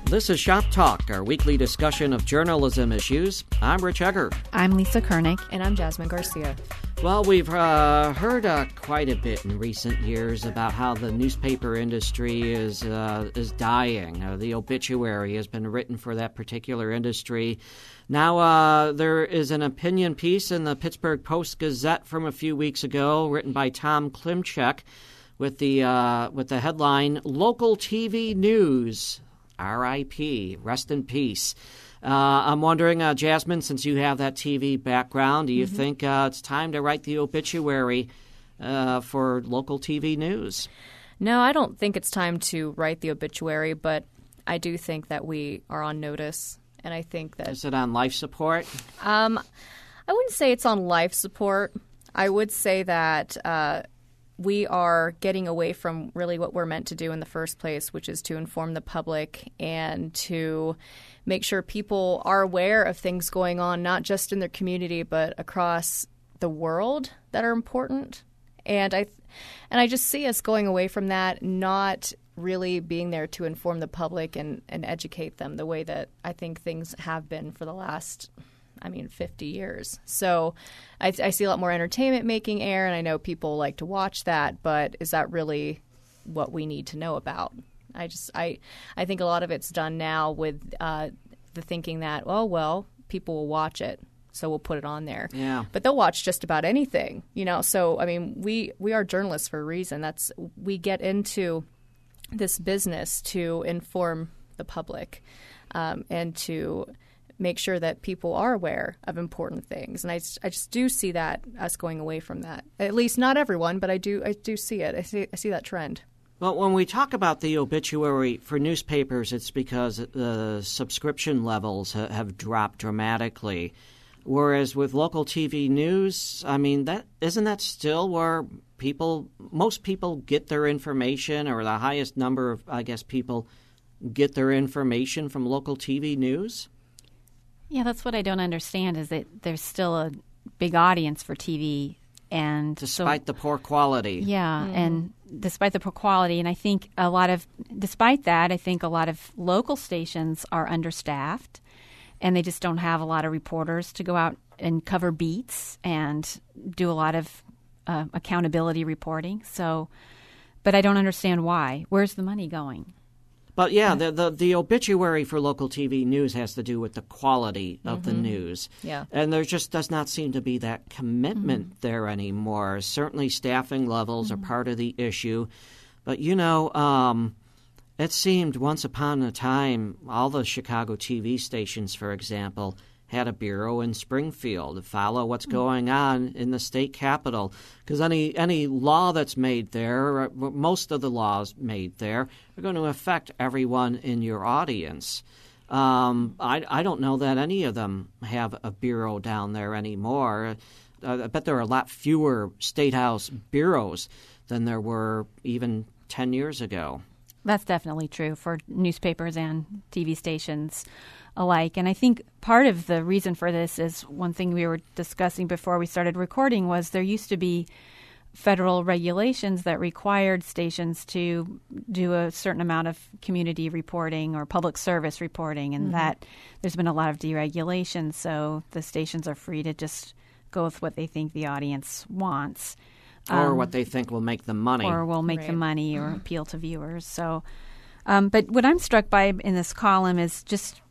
This is Shop Talk, our weekly discussion of journalism issues. I'm Rich Egger. I'm Lisa Koenig. And I'm Jasmine Garcia. Well, we've heard quite a bit in recent years about how the newspaper industry is dying. The obituary has been written for that particular industry. Now there is an opinion piece in the Pittsburgh Post-Gazette from a few weeks ago, written by Tom Klimchek, with the headline "Local TV News, R.I.P. Rest in peace." I'm wondering, Jasmine, since you have that TV background, do you think it's time to write the obituary for local TV news? No, I don't think it's time to write the obituary, but I do think that we are on notice, and I think that... Is it on life support? I wouldn't say it's on life support. I would say that we are getting away from really what we're meant to do in the first place, which is to inform the public and to make sure people are aware of things going on, not just in their community, but across the world that are important. And I just see us going away from that, not really being there to inform the public and educate them the way that I think things have been for the last 50 years. So I see a lot more entertainment making air, and I know people like to watch that, but is that really what we need to know about? I think a lot of it's done now with the thinking that, people will watch it, so we'll put it on there. Yeah. But they'll watch just about anything, So, we are journalists for a reason. We get into this business to inform the public and to make sure that people are aware of important things. And I just do see that us going away from that. At least not everyone, but I do see it. I see that trend. Well, when we talk about the obituary for newspapers, it's because the subscription levels have dropped dramatically. Whereas with local TV news, isn't that still where most people get their information, or the highest number of, people get their information from local TV news? Yeah, that's what I don't understand, is that there's still a big audience for TV. And despite the poor quality. Yeah, and despite the poor quality. And I think despite that, I think a lot of local stations are understaffed, and they just don't have a lot of reporters to go out and cover beats and do a lot of accountability reporting. But I don't understand why. Where's the money going? But yeah, the obituary for local TV news has to do with the quality of the news. Yeah. And there just does not seem to be that commitment there anymore. Certainly staffing levels are part of the issue. But, it seemed once upon a time all the Chicago TV stations, for example, had a bureau in Springfield to follow what's going on in the state capitol. Because any law that's made there, most of the laws made there, are going to affect everyone in your audience. I don't know that any of them have a bureau down there anymore. I bet there are a lot fewer State House bureaus than there were even 10 years ago. That's definitely true for newspapers and TV stations alike. And I think part of the reason for this is one thing we were discussing before we started recording was there used to be federal regulations that required stations to do a certain amount of community reporting or public service reporting, and that there's been a lot of deregulation, so the stations are free to just go with what they think the audience wants. Or what they think will make them money. Or will make them money or appeal to viewers. So, but what I'm struck by in this column is just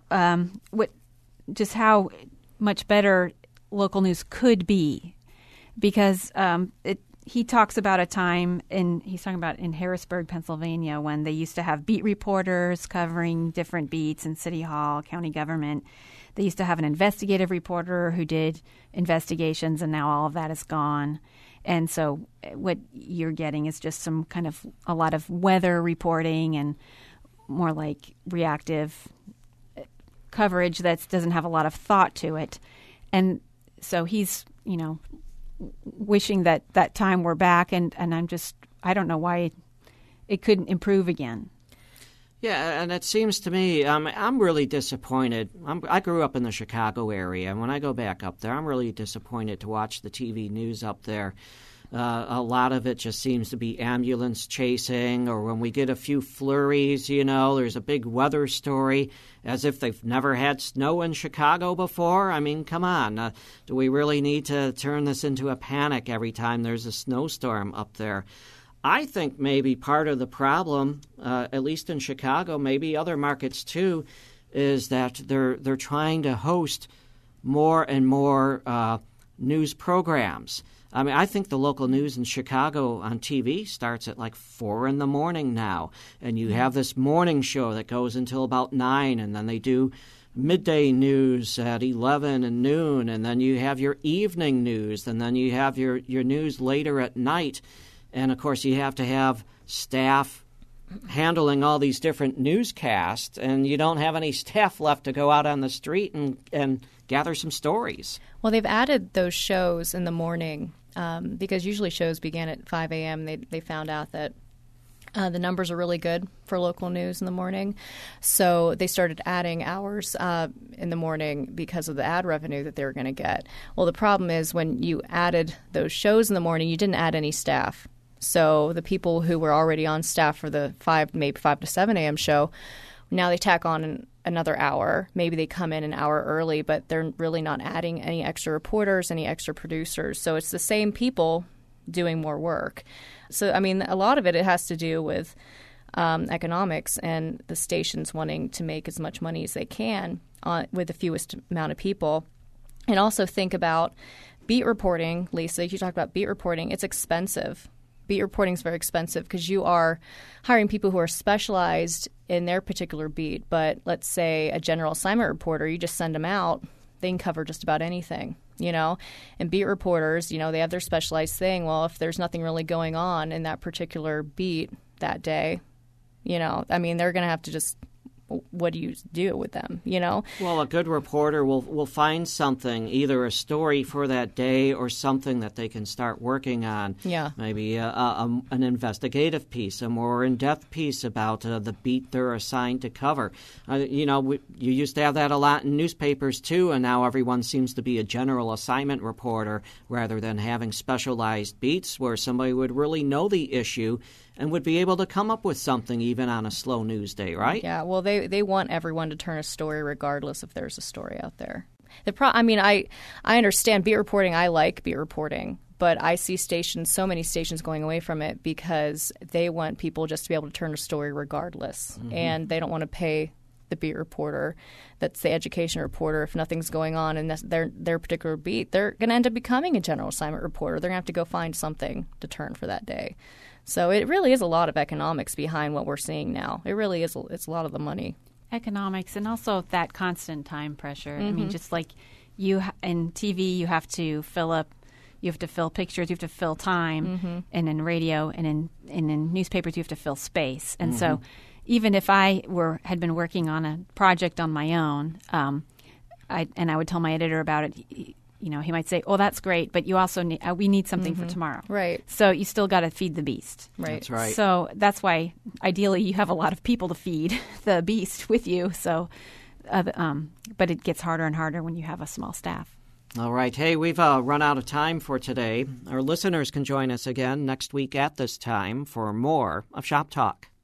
how much better local news could be, because he talks about a time he's talking about in Harrisburg, Pennsylvania, when they used to have beat reporters covering different beats in City Hall, county government. They used to have an investigative reporter who did investigations, and now all of that is gone. And so what you're getting is just some kind of a lot of weather reporting and more like reactive coverage that doesn't have a lot of thought to it. And so he's, wishing that time were back. And I don't know why it couldn't improve again. Yeah, and it seems to me I'm really disappointed. I grew up in the Chicago area, and when I go back up there, I'm really disappointed to watch the TV news up there. A lot of it just seems to be ambulance chasing, or when we get a few flurries, there's a big weather story as if they've never had snow in Chicago before. I mean, come on. Do we really need to turn this into a panic every time there's a snowstorm up there? I think maybe part of the problem, at least in Chicago, maybe other markets too, is that they're trying to host more and more news programs. I mean, I think the local news in Chicago on TV starts at like 4 in the morning now. And you have this morning show that goes until about 9, and then they do midday news at 11 and noon, and then you have your evening news, and then you have your news later at night. And, of course, you have to have staff handling all these different newscasts, and you don't have any staff left to go out on the street and gather some stories. Well, they've added those shows in the morning because usually shows begin at 5 a.m. They found out that the numbers are really good for local news in the morning. So they started adding hours in the morning because of the ad revenue that they were going to get. Well, the problem is when you added those shows in the morning, you didn't add any staff. So the people who were already on staff for the 5 to 7 a.m. show, now they tack on another hour. Maybe they come in an hour early, but they're really not adding any extra reporters, any extra producers. So it's the same people doing more work. So, I mean, a lot of it has to do with economics and the stations wanting to make as much money as they can with the fewest amount of people. And also think about beat reporting. Lisa, you talked about beat reporting. It's expensive. Beat reporting is very expensive because you are hiring people who are specialized in their particular beat. But let's say a general assignment reporter, you just send them out, they can cover just about anything, And beat reporters, they have their specialized thing. Well, if there's nothing really going on in that particular beat that day, they're going to have to just, what do you do with them, Well, a good reporter will find something, either a story for that day or something that they can start working on. Yeah. Maybe an investigative piece, a more in-depth piece about the beat they're assigned to cover. You used to have that a lot in newspapers too, and now everyone seems to be a general assignment reporter rather than having specialized beats where somebody would really know the issue and would be able to come up with something even on a slow news day, right? Yeah, well, they want everyone to turn a story regardless if there's a story out there. I understand beat reporting. I like beat reporting, but I see so many stations going away from it because they want people just to be able to turn a story regardless, and they don't want to pay the beat reporter, that's the education reporter, if nothing's going on in their particular beat, they're going to end up becoming a general assignment reporter. They're going to have to go find something to turn for that day. So it really is a lot of economics behind what we're seeing now. It really is. It's a lot of the money. Economics and also that constant time pressure. I mean, just like in TV, you have to fill pictures, you have to fill time, and in radio and in newspapers, you have to fill space. And so even if I had been working on a project on my own, I would tell my editor about it, he might say, "Oh, that's great, but you also we need something for tomorrow." Right. So you still got to feed the beast. Right. That's right. So that's why ideally you have a lot of people to feed the beast with you. So, but it gets harder and harder when you have a small staff. All right. Hey, we've run out of time for today. Our listeners can join us again next week at this time for more of Shop Talk.